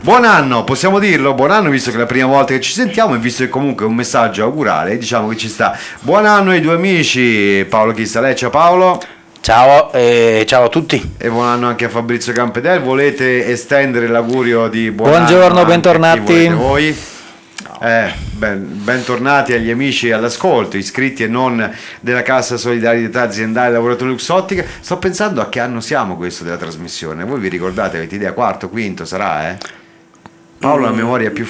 Buon anno, possiamo dirlo? Buon anno, visto che è la prima volta che ci sentiamo e visto che comunque è un messaggio augurale, diciamo che ci sta. Buon anno ai due amici, Paolo Chistalè, ciao Paolo. Ciao, ciao a tutti. E buon anno anche a Fabrizio Campedel. Volete estendere l'augurio di buon anno? Buongiorno, bentornati. Chi volete voi? Bentornati agli amici all'ascolto, iscritti e non della Cassa Solidarietà Aziendale Lavoratori Luxottica. Sto pensando a che anno siamo questo della trasmissione. Voi vi ricordate? Avete idea? Quarto, quinto sarà, Paolo, la memoria è più...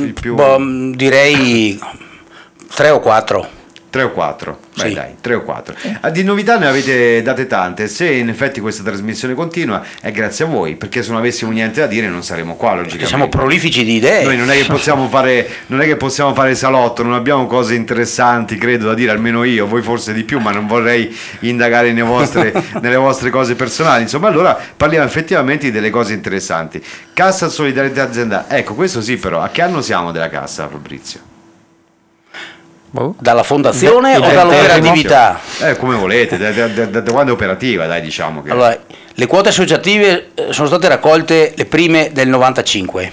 direi 3 o 4. 3 o 4, beh Sì. dai, 3 o 4. Di novità ne avete date tante, se in effetti questa trasmissione continua è grazie a voi, perché se non avessimo niente da dire non saremmo qua logicamente. Siamo prolifici di idee. Noi non è che possiamo fare salotto, non abbiamo cose interessanti, credo, da dire, almeno io, voi forse di più, ma non vorrei indagare nelle vostre cose personali. Insomma, allora parliamo effettivamente delle cose interessanti. Cassa Solidarietà Aziendale, ecco, questo sì però, a che anno siamo della cassa, Fabrizio? Dalla fondazione o dall'operatività? Come volete, da quando è operativa, dai, diciamo che... Allora, le quote associative sono state raccolte le prime del 95.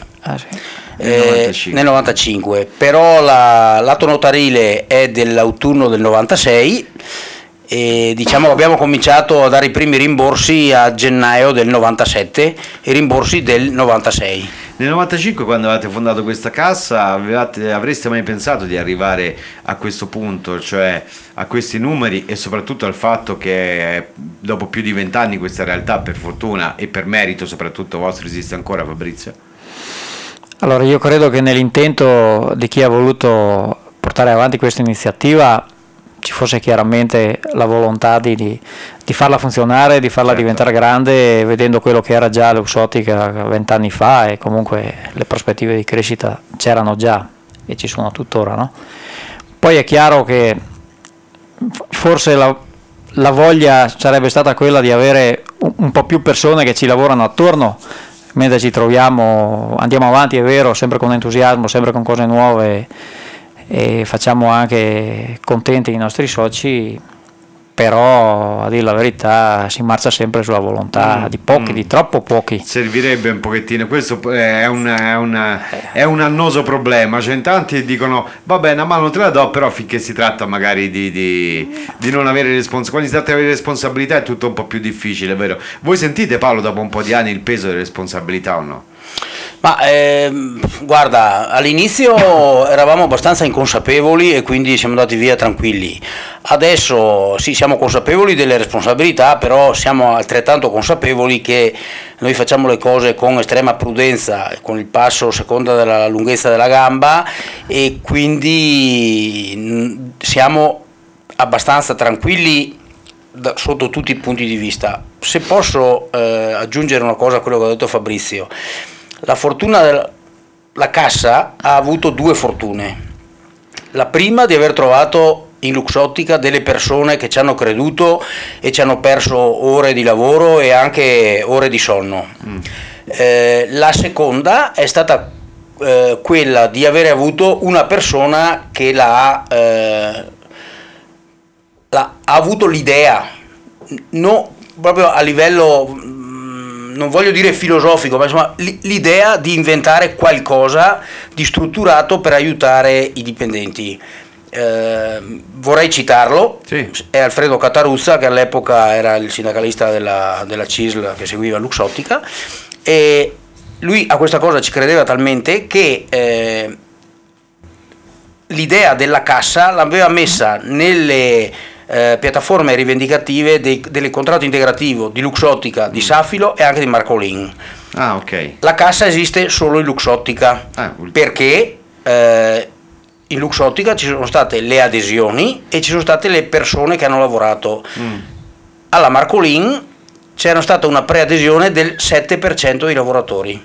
Nel 95, però l'atto notarile è dell'autunno del 96 e diciamo che abbiamo cominciato a dare i primi rimborsi a gennaio del 97 e rimborsi del 96. Nel 95, quando avete fondato questa cassa, avreste mai pensato di arrivare a questo punto, cioè a questi numeri, e soprattutto al fatto che dopo più di 20 anni questa realtà, per fortuna e per merito soprattutto vostro, esiste ancora, Fabrizio? Allora, io credo che nell'intento di chi ha voluto portare avanti questa iniziativa ci fosse chiaramente la volontà di farla funzionare, di farla diventare grande, vedendo quello che era già Luxottica 20 anni fa, e comunque le prospettive di crescita c'erano già e ci sono tuttora, no? Poi è chiaro che forse la voglia sarebbe stata quella di avere un po' più persone che ci lavorano attorno, mentre ci troviamo, andiamo avanti, è vero, sempre con entusiasmo, sempre con cose nuove, e facciamo anche contenti i nostri soci, però a dire la verità si marcia sempre sulla volontà di pochi, di troppo pochi. Servirebbe un pochettino, questo è un annoso problema, cioè in tanti dicono va bene, ma non te la do, però finché si tratta magari di non avere responsabilità, quando si tratta di avere responsabilità è tutto un po' più difficile, vero? Voi sentite, Paolo, dopo un po' di anni il peso delle responsabilità o no? Ma guarda, all'inizio eravamo abbastanza inconsapevoli e quindi siamo andati via tranquilli. Adesso sì, siamo consapevoli delle responsabilità, però siamo altrettanto consapevoli che noi facciamo le cose con estrema prudenza, con il passo a seconda della lunghezza della gamba, e quindi siamo abbastanza tranquilli sotto tutti i punti di vista. Se posso aggiungere una cosa a quello che ha detto Fabrizio, la fortuna la cassa ha avuto due fortune. La prima di aver trovato in Luxottica delle persone che ci hanno creduto e ci hanno perso ore di lavoro e anche ore di sonno. La seconda è stata quella di avere avuto una persona che ha avuto l'idea, no, proprio a livello, non voglio dire filosofico, ma insomma l'idea di inventare qualcosa di strutturato per aiutare i dipendenti. Vorrei citarlo, sì. È Alfredo Cataruzza, che all'epoca era il sindacalista della CISL che seguiva Luxottica, e lui a questa cosa ci credeva talmente che l'idea della cassa l'aveva messa nelle piattaforme rivendicative del contratto integrativo di Luxottica, di Safilo e anche di Marcolin. Ah, ok. La cassa esiste solo in Luxottica perché in Luxottica ci sono state le adesioni e ci sono state le persone che hanno lavorato. Alla Marcolin c'era stata una preadesione del 7% dei lavoratori.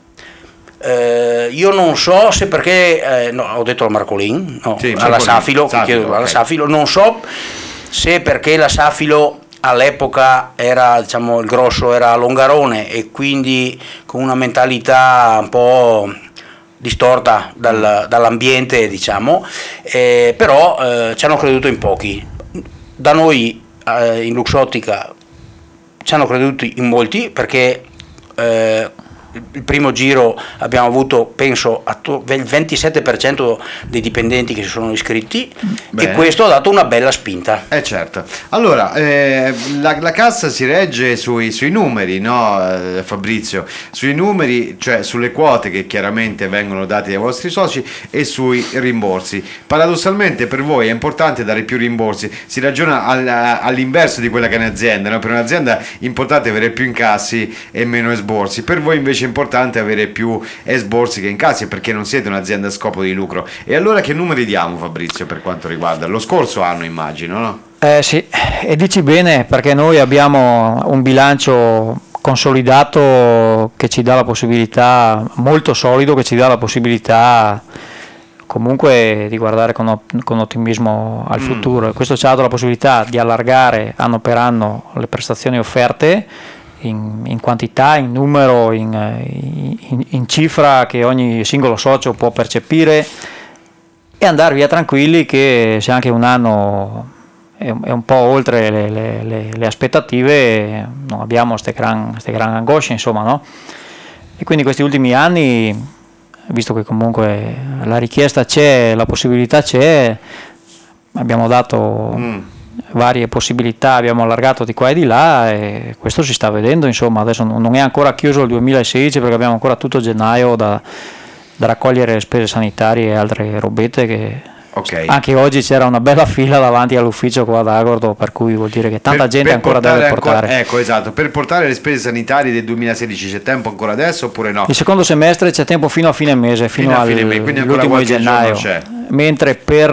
Io non so se perché no, ho detto alla Marcolin, no, sì, alla Safilo, alla okay. Safilo, non so se perché la Safilo all'epoca era, diciamo, il grosso era a Longarone e quindi con una mentalità un po' distorta dall'ambiente, diciamo, però ci hanno creduto in pochi. Da noi in Luxottica ci hanno creduto in molti, perché il primo giro abbiamo avuto, penso, il 27% dei dipendenti che si sono iscritti. Bene. E questo ha dato una bella spinta. Certo. Allora, la cassa si regge sui numeri, no, Fabrizio? Sui numeri, cioè sulle quote che chiaramente vengono date ai vostri soci e sui rimborsi. Paradossalmente per voi è importante dare più rimborsi, si ragiona all'inverso di quella che è un'azienda, no? Per un'azienda è importante avere più incassi e meno esborsi, per voi invece è importante avere più esborsi che incassi, perché non siete un'azienda a scopo di lucro. E allora che numeri diamo, Fabrizio, per quanto riguarda lo scorso anno, immagino, no? Sì, e dici bene, perché noi abbiamo un bilancio consolidato che ci dà la possibilità, molto solido, che ci dà la possibilità comunque di guardare con ottimismo al futuro. E questo ci ha dato la possibilità di allargare anno per anno le prestazioni offerte in quantità, in numero, in cifra che ogni singolo socio può percepire, e andare via tranquilli che se anche un anno è un po' oltre le aspettative, non abbiamo queste gran angosce, insomma, no? E quindi questi ultimi anni, visto che comunque la richiesta c'è, la possibilità c'è, abbiamo dato varie possibilità, abbiamo allargato di qua e di là, e questo si sta vedendo, insomma. Adesso non è ancora chiuso il 2016 perché abbiamo ancora tutto gennaio da raccogliere spese sanitarie e altre robette che... Okay. Anche oggi c'era una bella fila davanti all'ufficio qua ad Agordo, per cui vuol dire che tanta gente ancora deve portare. Ecco, esatto, per portare le spese sanitarie del 2016 c'è tempo ancora adesso oppure no? Il secondo semestre c'è tempo fino a fine mese, fino all'ultimo di gennaio, mentre per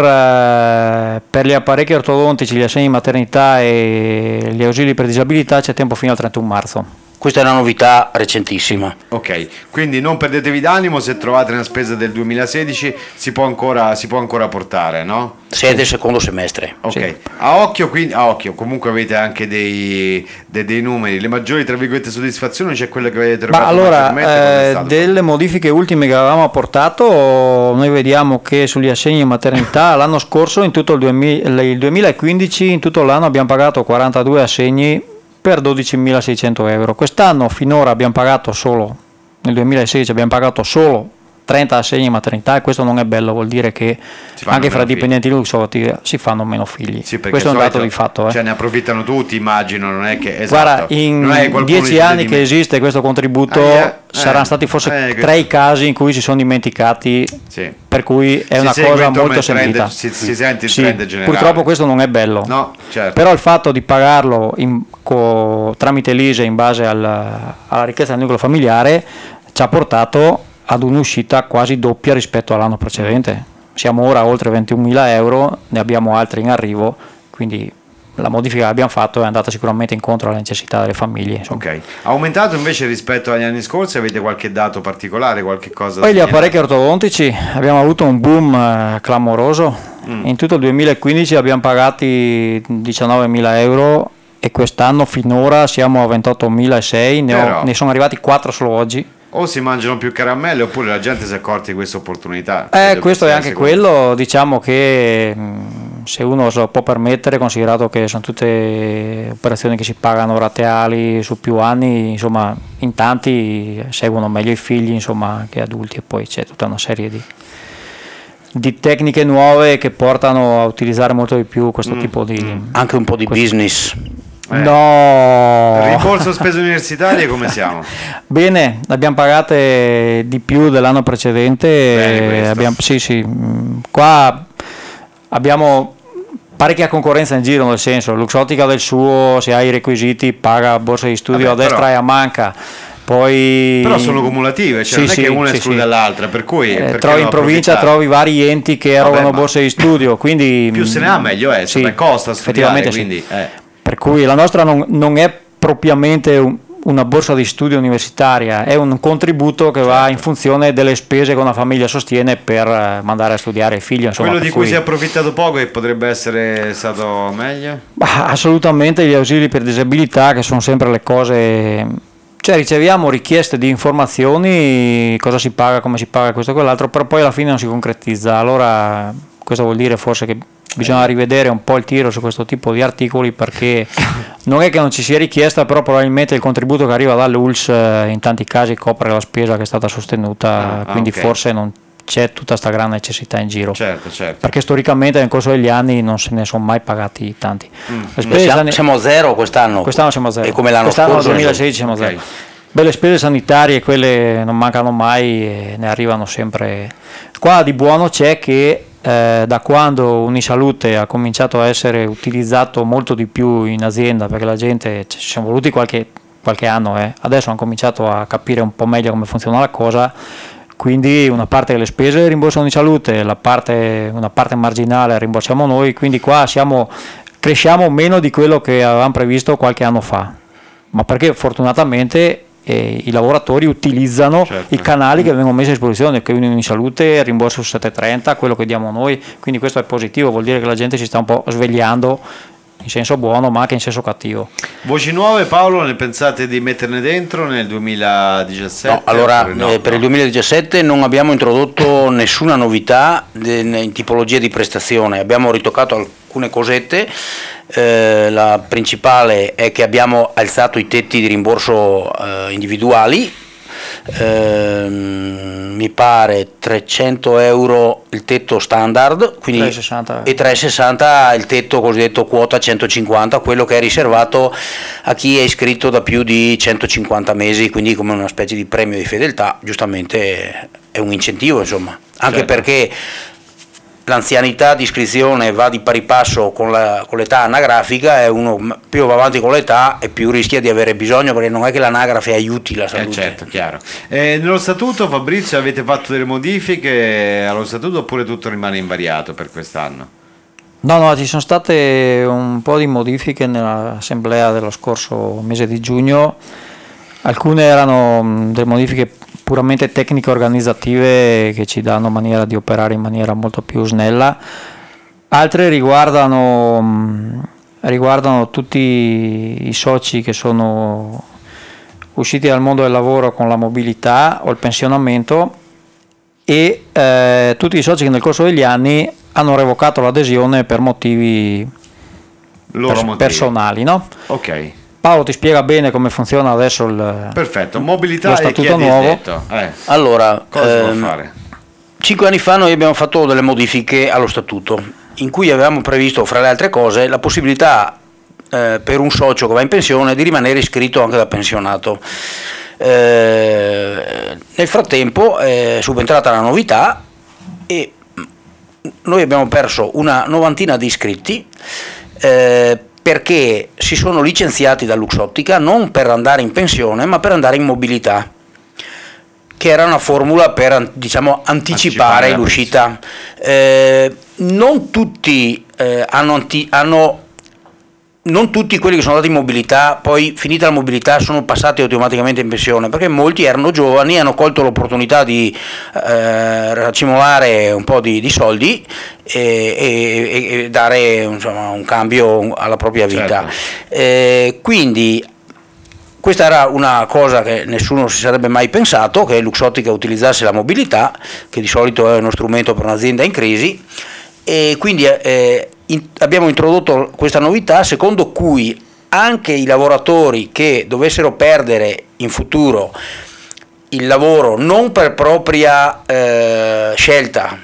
gli apparecchi ortodontici, gli assegni di maternità e gli ausili per disabilità c'è tempo fino al 31 marzo. Questa è una novità recentissima. Ok, quindi non perdetevi d'animo, se trovate una spesa del 2016 si può ancora portare, no? Se è del secondo semestre. Ok, sì. a occhio, comunque avete anche dei numeri. Le maggiori, tra virgolette, soddisfazioni, c'è quelle che avete trovato? Ma allora, delle modifiche ultime che avevamo apportato, noi vediamo che sugli assegni di maternità l'anno scorso, in tutto il 2015, in tutto l'anno abbiamo pagato 42 assegni per 12.600 euro. Quest'anno finora abbiamo pagato solo, nel 2016 abbiamo pagato solo 30 assegni di maternità, e questo non è bello, vuol dire che anche fra dipendenti luxotti si fanno meno figli. Sì, questo è un dato di fatto. Cioè ne approfittano tutti, immagino, non è che... Esatto. Guarda, in 10 anni che esiste questo contributo saranno stati forse 3 i casi in cui si sono dimenticati, sì. Per cui è una cosa molto sentita. Si sente il trend generale. Purtroppo questo non è bello, no, certo. Però il fatto di pagarlo tramite l'ISEE in base alla ricchezza del nucleo familiare ci ha portato ad un'uscita quasi doppia rispetto all'anno precedente. Siamo ora oltre 21.000 euro, ne abbiamo altri in arrivo, quindi la modifica che abbiamo fatto è andata sicuramente incontro alle necessità delle famiglie, insomma. Ok, aumentato invece rispetto agli anni scorsi? Avete qualche dato particolare, qualche cosa? Poi gli apparecchi ortodontici abbiamo avuto un boom clamoroso. In tutto il 2015 abbiamo pagati 19.000 euro e quest'anno finora siamo a 28.600, ne sono arrivati 4 solo oggi. O si mangiano più caramelle oppure la gente si è accorta di questa opportunità. Questo è anche quello, diciamo che se uno se lo può permettere, considerato che sono tutte operazioni che si pagano rateali su più anni, insomma in tanti seguono meglio i figli, insomma, che adulti, e poi c'è tutta una serie di tecniche nuove che portano a utilizzare molto di più questo tipo di... Anche un po' di business. No. Rimborso spese universitarie come siamo? Bene, abbiamo pagate di più dell'anno precedente. Sì, qua abbiamo parecchia concorrenza in giro, nel senso, Luxottica del suo, se hai i requisiti paga borsa di studio a destra e a manca. Poi... Però sono cumulative, cioè non è che una esclude dall'altra, per cui trovi in provincia trovi vari enti che erogano borse di studio, quindi più se ne ha meglio è, costa studiare, quindi per cui la nostra non è propriamente una borsa di studio universitaria, è un contributo che va in funzione delle spese che una famiglia sostiene per mandare a studiare il figlio, insomma. Quello di cui si è approfittato poco e potrebbe essere stato meglio? Assolutamente gli ausili per disabilità, che sono sempre le cose... Cioè riceviamo richieste di informazioni, cosa si paga, come si paga, questo e quell'altro, però poi alla fine non si concretizza. Allora Questo vuol dire forse che bisogna rivedere un po' il tiro su questo tipo di articoli, perché non è che non ci sia richiesta, però probabilmente il contributo che arriva dall'ULS in tanti casi copre la spesa che è stata sostenuta, quindi forse non c'è tutta sta gran necessità in giro. Certo. Perché storicamente nel corso degli anni non se ne sono mai pagati tanti. Siamo a zero quest'anno. Quest'anno siamo a zero. E come l'anno quest'anno scorso? 2016 siamo a zero. Beh, le spese sanitarie, quelle non mancano mai e ne arrivano sempre. Qua di buono c'è che da quando Unisalute ha cominciato a essere utilizzato molto di più in azienda, perché la gente, ci siamo voluti qualche anno, adesso hanno cominciato a capire un po' meglio come funziona la cosa, quindi una parte delle spese rimborsa Unisalute, una parte marginale rimborsiamo noi, quindi qua cresciamo meno di quello che avevamo previsto qualche anno fa, ma perché fortunatamente i lavoratori utilizzano i canali che vengono messi a disposizione, che Unisalute rimborsa su 730, quello che diamo noi, quindi questo è positivo, vuol dire che la gente si sta un po' svegliando in senso buono ma anche in senso cattivo. Voci nuove, Paolo, ne pensate di metterne dentro nel 2017? No, allora per il 2017 non abbiamo introdotto nessuna novità in tipologia di prestazione, abbiamo ritoccato alcune cosette. La principale è che abbiamo alzato i tetti di rimborso individuali, mi pare 300 euro il tetto standard, quindi 360. E 360 il tetto cosiddetto quota 150, quello che è riservato a chi è iscritto da più di 150 mesi, quindi come una specie di premio di fedeltà, giustamente è un incentivo, insomma, anche perché l'anzianità di iscrizione va di pari passo con l'età anagrafica, e uno più va avanti con l'età e più rischia di avere bisogno, perché non è che l'anagrafe aiuti la salute. Certo, chiaro. Nello statuto, Fabrizio, avete fatto delle modifiche allo statuto oppure tutto rimane invariato per quest'anno? No, ci sono state un po' di modifiche nell'assemblea dello scorso mese di giugno, alcune erano delle modifiche puramente tecniche organizzative che ci danno maniera di operare in maniera molto più snella, altre riguardano tutti i soci che sono usciti dal mondo del lavoro con la mobilità o il pensionamento, e tutti i soci che nel corso degli anni hanno revocato l'adesione per motivi personali, no? Ok. Paolo ti spiega bene come funziona adesso Perfetto, mobilità lo e statuto chi nuovo. Allora, cosa si può fare? 5 anni fa noi abbiamo fatto delle modifiche allo statuto, in cui avevamo previsto, fra le altre cose, la possibilità per un socio che va in pensione di rimanere iscritto anche da pensionato. Nel frattempo è subentrata la novità e noi abbiamo perso una novantina di iscritti, perché si sono licenziati da Luxottica non per andare in pensione ma per andare in mobilità, che era una formula per, diciamo, anticipare l'uscita. Non tutti non tutti quelli che sono andati in mobilità, poi finita la mobilità, sono passati automaticamente in pensione, perché molti erano giovani, hanno colto l'opportunità di racimolare un po' di soldi e dare, insomma, un cambio alla propria vita. Certo. Quindi questa era una cosa che nessuno si sarebbe mai pensato, che Luxottica utilizzasse la mobilità, che di solito è uno strumento per un'azienda in crisi, e quindi abbiamo introdotto questa novità secondo cui anche i lavoratori che dovessero perdere in futuro il lavoro non per propria scelta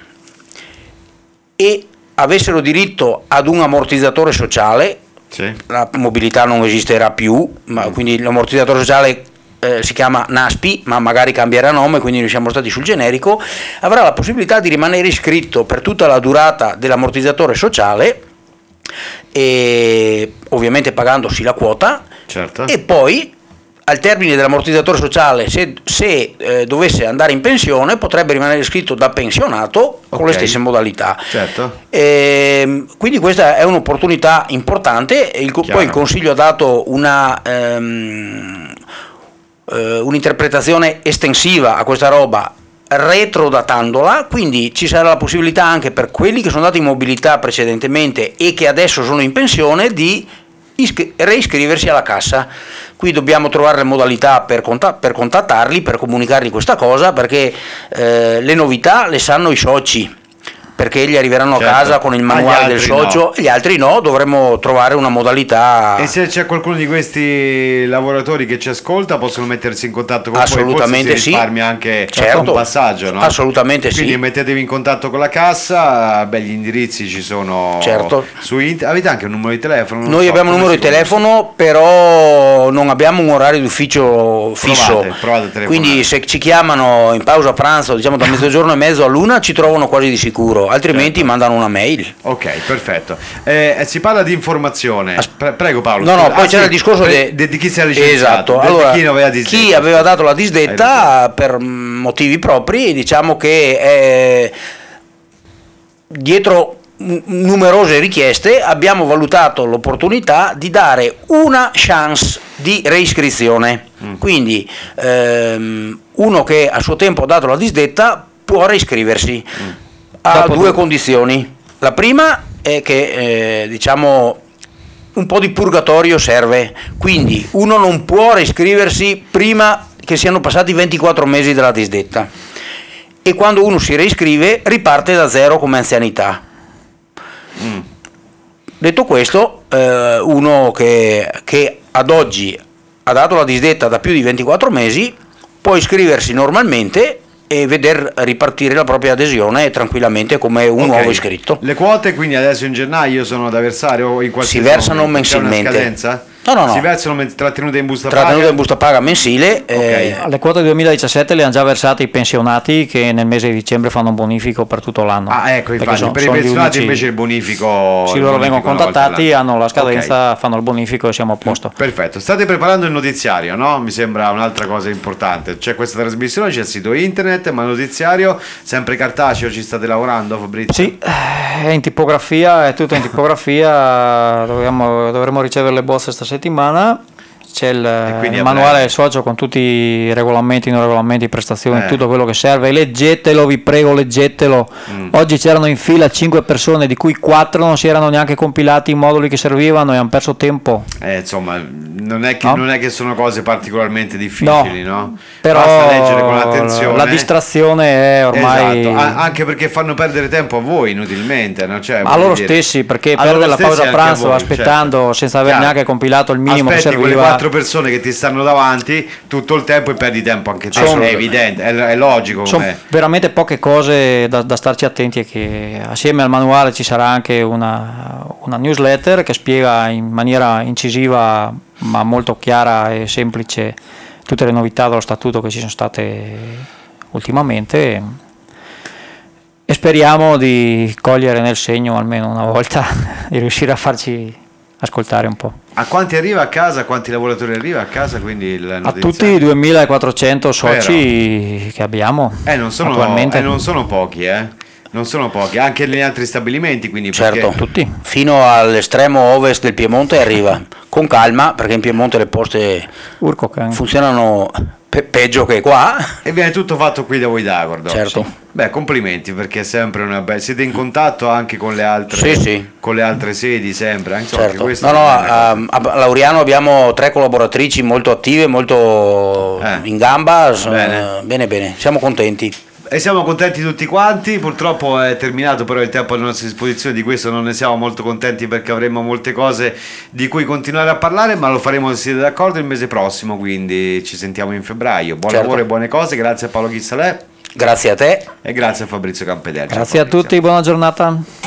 e avessero diritto ad un ammortizzatore sociale, la mobilità non esisterà più, ma quindi l'ammortizzatore sociale si chiama NASPI, ma magari cambierà nome, quindi noi siamo stati sul generico, avrà la possibilità di rimanere iscritto per tutta la durata dell'ammortizzatore sociale, e ovviamente pagandosi la quota, e poi al termine dell'ammortizzatore sociale, se dovesse andare in pensione, potrebbe rimanere iscritto da pensionato con le stesse modalità. Quindi questa è un'opportunità importante. Poi il Consiglio ha dato un'interpretazione estensiva a questa roba, retrodatandola, quindi ci sarà la possibilità anche per quelli che sono andati in mobilità precedentemente e che adesso sono in pensione di reiscriversi alla cassa. Qui dobbiamo trovare le modalità per contattarli, per comunicargli questa cosa, perché le novità le sanno i soci, perché gli arriveranno Certo. a casa con il Ah, manuale gli del altri socio, no. e gli altri no, dovremmo trovare una modalità. E se c'è qualcuno di questi lavoratori che ci ascolta, possono mettersi in contatto con voi, Assolutamente forse si sì. risparmia anche Certo. un passaggio, no? Assolutamente Quindi sì. mettetevi in contatto con la cassa, gli indirizzi ci sono Certo. su avete anche un numero di telefono? Non Noi so, abbiamo un come numero di si comunica? telefono, però non abbiamo un orario d'ufficio fisso. Provate a telefonare. Quindi se ci chiamano in pausa pranzo, diciamo da mezzogiorno e mezzo all'una, ci trovano quasi di sicuro, altrimenti Certo. mandano una mail. Ok, perfetto. Si parla di informazione. Prego Paolo. No, scusa. poi c'era sì, il discorso di chi si era licenziato. Esatto. Di Allora, chi non aveva disdetta. chi aveva dato la Hai disdetta per motivi propri, diciamo che dietro numerose richieste abbiamo valutato l'opportunità di dare una chance di reiscrizione. Quindi uno che a suo tempo ha dato la disdetta può reiscriversi. Ha Dopo due condizioni. La prima è che diciamo un po' di purgatorio serve, quindi uno non può reiscriversi prima che siano passati 24 mesi dalla disdetta, e quando uno si reiscrive riparte da zero come anzianità. Detto questo, uno che ad oggi ha dato la disdetta da più di 24 mesi può iscriversi normalmente e veder ripartire la propria adesione tranquillamente come un Ok. nuovo iscritto. Le quote quindi adesso in gennaio sono da versare o in qualsiasi Si versano momento? C'è una mensilmente. scadenza? No. Si versano trattenute in busta Trattenuta paga? in busta paga mensile. Le quote 2017 le hanno già versate i pensionati che nel mese di dicembre fanno un bonifico per tutto l'anno. Ah, ecco, Perché infatti, per i sono gli pensionati unici- invece il bonifico... Sì, il loro bonifico vengono una volta contattati, all'anno. hanno la scadenza, Ok. fanno il bonifico e siamo a posto. Perfetto, state preparando il notiziario, no? Mi sembra un'altra cosa importante. C'è questa trasmissione, c'è il sito internet, ma il notiziario sempre cartaceo, ci state lavorando, Fabrizio? Sì, è in tipografia, è tutto in tipografia, dovremo ricevere le bozze sta settimana. C'è quindi il a manuale breve. del socio con tutti i regolamenti, non regolamenti, prestazioni, Eh. tutto quello che serve. Leggetelo, vi prego, leggetelo. Oggi c'erano in fila 5 persone, di cui 4 non si erano neanche compilati i moduli che servivano e hanno perso tempo. Insomma, non è, che, No? non è che sono cose particolarmente difficili, no? Però Basta leggere con attenzione. la distrazione è ormai... Esatto, anche perché fanno perdere tempo a voi inutilmente, no? Cioè, a voglio loro dire, stessi, perché a perdere loro la stessi pausa e anche a pranzo voi, aspettando certo. senza aver Chiaro. neanche compilato il minimo Aspetti che quelle serviva. 4 persone che ti stanno davanti tutto il tempo e perdi tempo anche te, Sono- è evidente, è logico. Sono com'è. veramente poche cose da starci attenti, e che assieme al manuale ci sarà anche una newsletter che spiega in maniera incisiva ma molto chiara e semplice tutte le novità dello statuto che ci sono state ultimamente, e speriamo di cogliere nel segno almeno una volta di riuscire a farci ascoltare un po'. A quanti arriva a casa, a quanti lavoratori arriva a casa, quindi il A notiziario? tutti i 2400 soci che abbiamo non sono, attualmente. non sono pochi, non sono pochi, anche negli altri stabilimenti, quindi Certo, perché- tutti. Fino all'estremo ovest del Piemonte arriva, con calma, perché in Piemonte le poste Urcocan. funzionano peggio che qua. E viene tutto fatto qui da voi da Agordo. Certo. Sì. Beh, complimenti, perché è sempre una bella... Siete in contatto anche con le altre, Sì. con le altre sedi, sempre. Insomma, anche Certo. questo No, è una cosa. a Lauriano abbiamo 3 collaboratrici molto attive, molto in gamba. Bene, siamo contenti. E siamo contenti tutti quanti, purtroppo è terminato però il tempo a nostra disposizione, di questo non ne siamo molto contenti perché avremo molte cose di cui continuare a parlare, ma lo faremo, se siete d'accordo, il mese prossimo, quindi ci sentiamo in febbraio. Buon Certo. lavoro e buone cose, grazie a Paolo Chissalè Grazie a te. e grazie a Fabrizio Campedelli. Grazie a tutti, buona giornata.